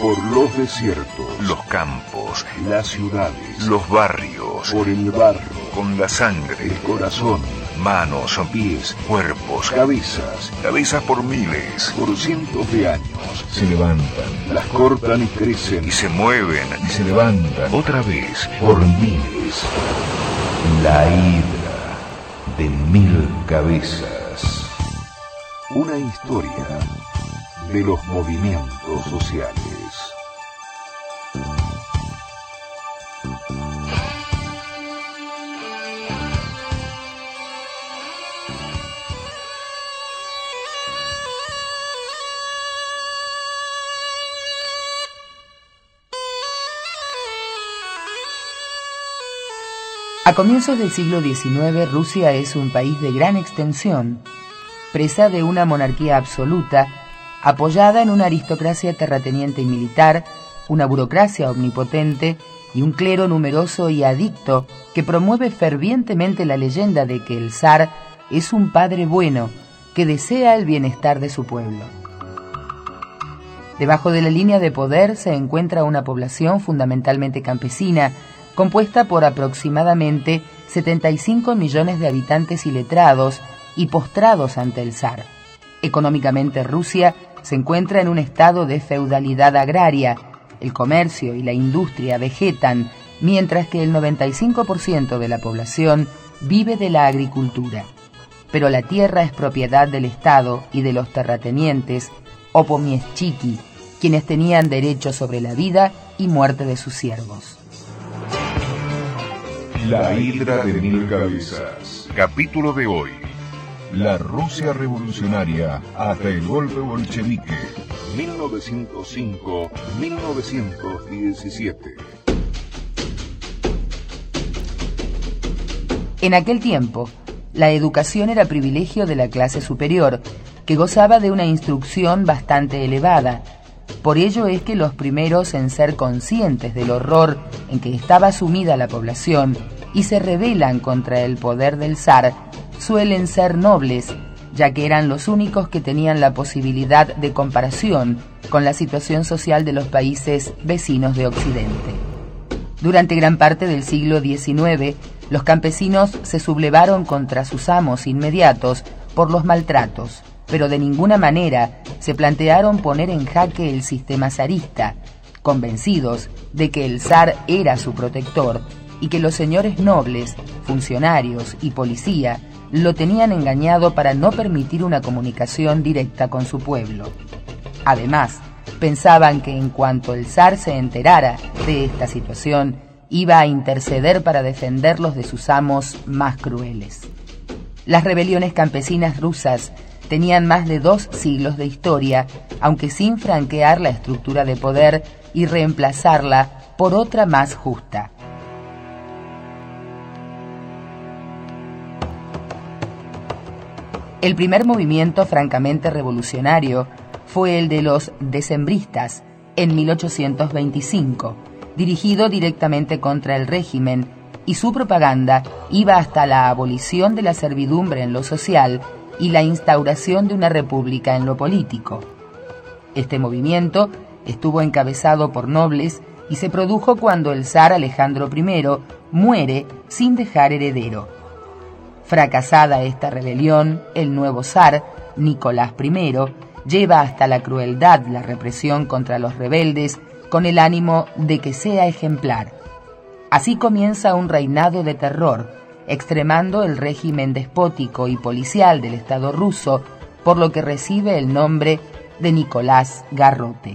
Por los desiertos, los campos, las ciudades, los barrios, por el barro, con la sangre, el corazón, manos, pies, cuerpos, cabezas por miles, por cientos de años, se levantan, las cortan y crecen, y se mueven, y se levantan, otra vez, por miles. La hidra de 1000 cabezas. Una historia de los movimientos sociales. A comienzos del siglo XIX, Rusia es un país de gran extensión, presa de una monarquía absoluta, apoyada en una aristocracia terrateniente y militar, una burocracia omnipotente y un clero numeroso y adicto que promueve fervientemente la leyenda de que el zar es un padre bueno que desea el bienestar de su pueblo. Debajo de la línea de poder se encuentra una población fundamentalmente campesina, compuesta por aproximadamente 75 millones de habitantes iletrados y postrados ante el zar. Económicamente, Rusia se encuentra en un estado de feudalidad agraria. El comercio y la industria vegetan, mientras que el 95% de la población vive de la agricultura. Pero la tierra es propiedad del Estado y de los terratenientes o pomiestchiki, quienes tenían derecho sobre la vida y muerte de sus siervos. La hidra de 1000 cabezas. Capítulo de hoy. La Rusia revolucionaria hasta el golpe bolchevique. 1905-1917. En aquel tiempo, la educación era privilegio de la clase superior, que gozaba de una instrucción bastante elevada. Por ello es que los primeros en ser conscientes del horror en que estaba sumida la población y se rebelan contra el poder del zar suelen ser nobles, ya que eran los únicos que tenían la posibilidad de comparación con la situación social de los países vecinos de Occidente. Durante gran parte del siglo XIX, los campesinos se sublevaron contra sus amos inmediatos por los maltratos, pero de ninguna manera se plantearon poner en jaque el sistema zarista, convencidos de que el zar era su protector y que los señores nobles, funcionarios y policía lo tenían engañado para no permitir una comunicación directa con su pueblo. Además, pensaban que en cuanto el zar se enterara de esta situación, iba a interceder para defenderlos de sus amos más crueles. Las rebeliones campesinas rusas tenían más de 2 siglos de historia, aunque sin franquear la estructura de poder y reemplazarla por otra más justa. El primer movimiento francamente revolucionario fue el de los decembristas en 1825, dirigido directamente contra el régimen, y su propaganda iba hasta la abolición de la servidumbre en lo social y la instauración de una república en lo político. Este movimiento estuvo encabezado por nobles y se produjo cuando el zar Alejandro I muere sin dejar heredero. Fracasada esta rebelión, el nuevo zar, Nicolás I, lleva hasta la crueldad la represión contra los rebeldes con el ánimo de que sea ejemplar. Así comienza un reinado de terror, extremando el régimen despótico y policial del Estado ruso, por lo que recibe el nombre de Nicolás Garrote.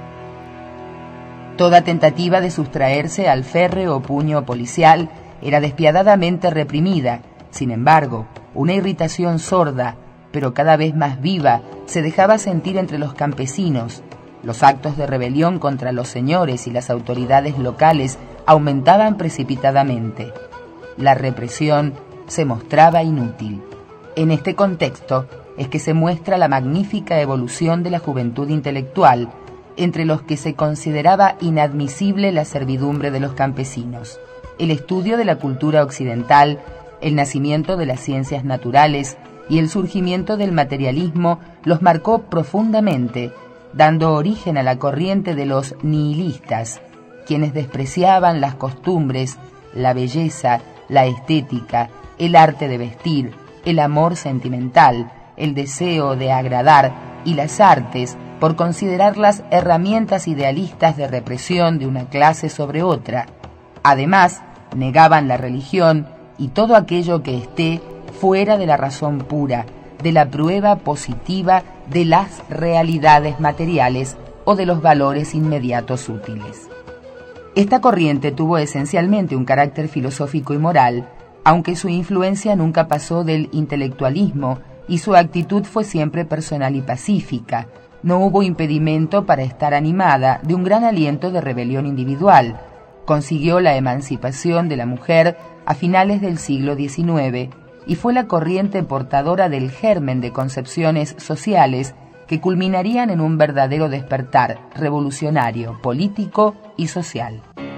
Toda tentativa de sustraerse al férreo puño policial era despiadadamente reprimida. Sin embargo, una irritación sorda, pero cada vez más viva, se dejaba sentir entre los campesinos. Los actos de rebelión contra los señores y las autoridades locales aumentaban precipitadamente. La represión se mostraba inútil. En este contexto es que se muestra la magnífica evolución de la juventud intelectual, entre los que se consideraba inadmisible la servidumbre de los campesinos. El estudio de la cultura occidental, el nacimiento de las ciencias naturales y el surgimiento del materialismo los marcó profundamente, dando origen a la corriente de los nihilistas, quienes despreciaban las costumbres, la belleza, la estética, el arte de vestir, el amor sentimental, el deseo de agradar y las artes por considerarlas herramientas idealistas de represión de una clase sobre otra. Además, negaban la religión y todo aquello que esté fuera de la razón pura, de la prueba positiva de las realidades materiales o de los valores inmediatos útiles. Esta corriente tuvo esencialmente un carácter filosófico y moral, aunque su influencia nunca pasó del intelectualismo y su actitud fue siempre personal y pacífica. No hubo impedimento para estar animada de un gran aliento de rebelión individual. Consiguió la emancipación de la mujer a finales del siglo XIX y fue la corriente portadora del germen de concepciones sociales que culminarían en un verdadero despertar revolucionario, político y social.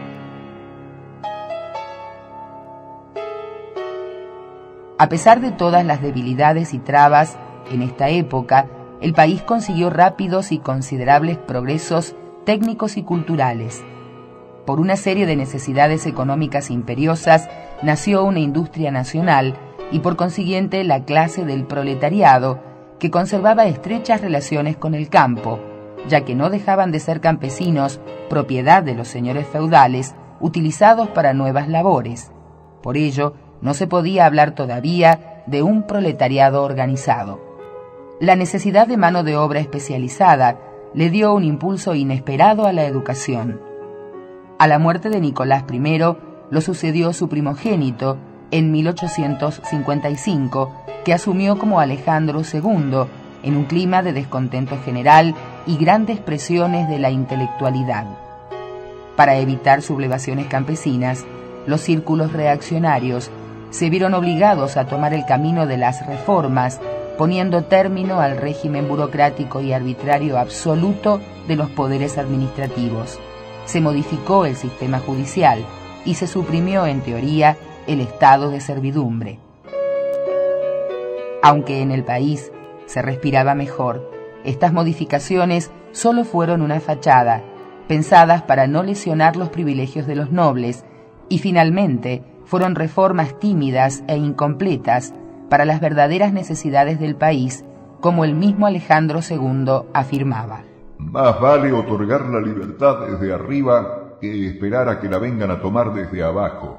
A pesar de todas las debilidades y trabas, en esta época, el país consiguió rápidos y considerables progresos técnicos y culturales. Por una serie de necesidades económicas imperiosas, nació una industria nacional y por consiguiente la clase del proletariado, que conservaba estrechas relaciones con el campo, ya que no dejaban de ser campesinos, propiedad de los señores feudales, utilizados para nuevas labores. Por ello, no se podía hablar todavía de un proletariado organizado. La necesidad de mano de obra especializada le dio un impulso inesperado a la educación. A la muerte de Nicolás I lo sucedió su primogénito en 1855, que asumió como Alejandro II en un clima de descontento general y grandes presiones de la intelectualidad. Para evitar sublevaciones campesinas, los círculos reaccionarios se vieron obligados a tomar el camino de las reformas, poniendo término al régimen burocrático y arbitrario absoluto de los poderes administrativos. Se modificó el sistema judicial y se suprimió, en teoría, el estado de servidumbre. Aunque en el país se respiraba mejor, estas modificaciones solo fueron una fachada, pensadas para no lesionar los privilegios de los nobles, y finalmente fueron reformas tímidas e incompletas para las verdaderas necesidades del país, como el mismo Alejandro II afirmaba. Más vale otorgar la libertad desde arriba que esperar a que la vengan a tomar desde abajo.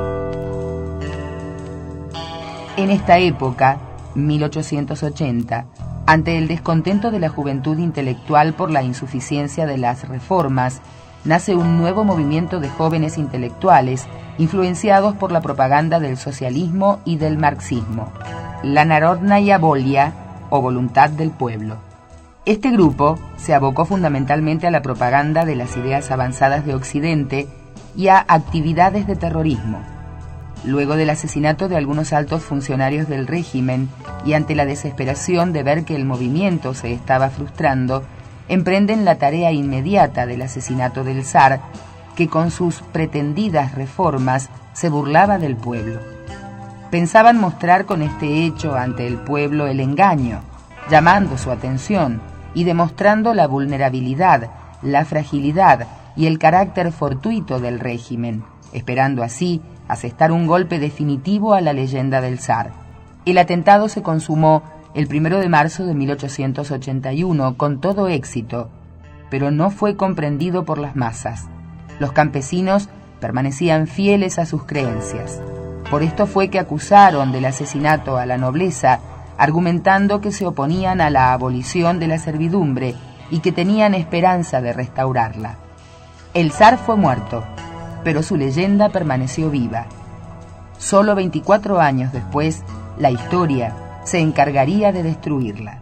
En esta época, 1880, ante el descontento de la juventud intelectual por la insuficiencia de las reformas, nace un nuevo movimiento de jóvenes intelectuales influenciados por la propaganda del socialismo y del marxismo, la Narodnaya Volia, o Voluntad del Pueblo. Este grupo se abocó fundamentalmente a la propaganda de las ideas avanzadas de Occidente y a actividades de terrorismo. Luego del asesinato de algunos altos funcionarios del régimen y ante la desesperación de ver que el movimiento se estaba frustrando, emprenden la tarea inmediata del asesinato del zar, que con sus pretendidas reformas se burlaba del pueblo. Pensaban mostrar con este hecho ante el pueblo el engaño, llamando su atención y demostrando la vulnerabilidad, la fragilidad y el carácter fortuito del régimen, esperando así asestar un golpe definitivo a la leyenda del zar. El atentado se consumó el 1 de marzo de 1881 con todo éxito, pero no fue comprendido por las masas. Los campesinos permanecían fieles a sus creencias. Por esto fue que acusaron del asesinato a la nobleza, argumentando que se oponían a la abolición de la servidumbre y que tenían esperanza de restaurarla. El zar fue muerto, pero su leyenda permaneció viva. Solo 24 años después, la historia se encargaría de destruirla.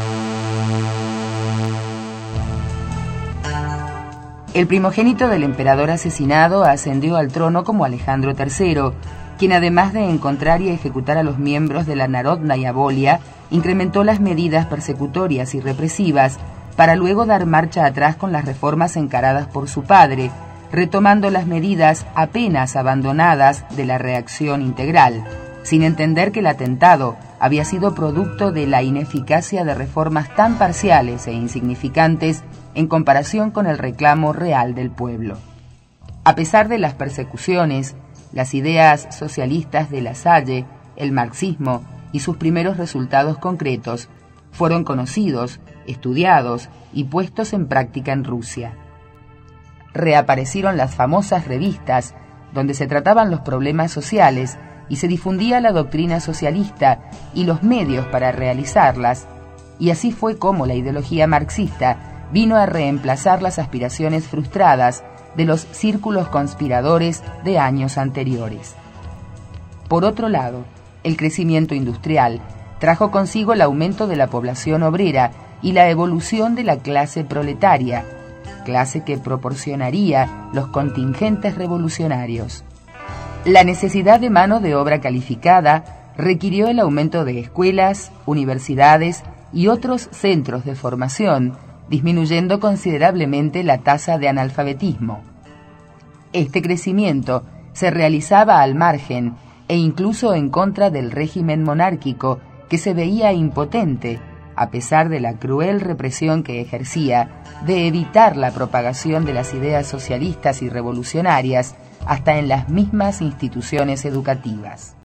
El primogénito del emperador asesinado ascendió al trono como Alejandro III, quien además de encontrar y ejecutar a los miembros de la Narodnaya Volia, incrementó las medidas persecutorias y represivas para luego dar marcha atrás con las reformas encaradas por su padre, retomando las medidas apenas abandonadas de la reacción integral, sin entender que el atentado había sido producto de la ineficacia de reformas tan parciales e insignificantes en comparación con el reclamo real del pueblo. A pesar de las persecuciones, las ideas socialistas de La Salle, el marxismo y sus primeros resultados concretos fueron conocidos, estudiados y puestos en práctica en Rusia. Reaparecieron las famosas revistas donde se trataban los problemas sociales y se difundía la doctrina socialista y los medios para realizarlas, y así fue como la ideología marxista vino a reemplazar las aspiraciones frustradas de los círculos conspiradores de años anteriores. Por otro lado, el crecimiento industrial trajo consigo el aumento de la población obrera y la evolución de la clase proletaria, clase que proporcionaría los contingentes revolucionarios. La necesidad de mano de obra calificada requirió el aumento de escuelas, universidades y otros centros de formación, disminuyendo considerablemente la tasa de analfabetismo. Este crecimiento se realizaba al margen e incluso en contra del régimen monárquico, que se veía impotente, a pesar de la cruel represión que ejercía, de evitar la propagación de las ideas socialistas y revolucionarias hasta en las mismas instituciones educativas.